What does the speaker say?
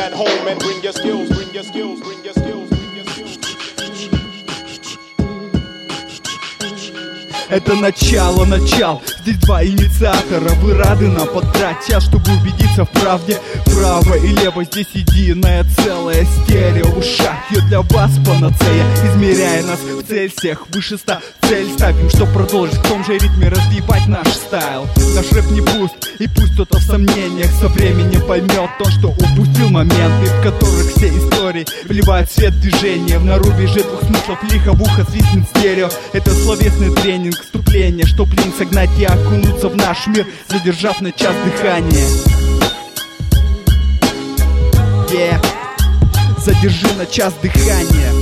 at home and bring your skills, bring your skills, bring your skills, bring your skills. Это начало, здесь два инициатора. Вы рады нам потратить, чтобы убедиться в правде. Право и лево здесь единое целое. Стерео в ушах, я для вас панацея. Измеряя нас в Цельсиях, выше 100 цель ставим, чтоб продолжить в том же ритме развивать наш стайл. Наш рэп не пуст, и пусть кто-то в сомнениях со временем поймет то, что упустил моменты, в которых все истории вливают свет движения. В нарубеже двух смыслов лихо в ухо свистнет стерео. Это словесный тренинг, вступление, чтоб лень согнать и окунуться в наш мир, задержав на час дыхание. Задержи на час дыхания.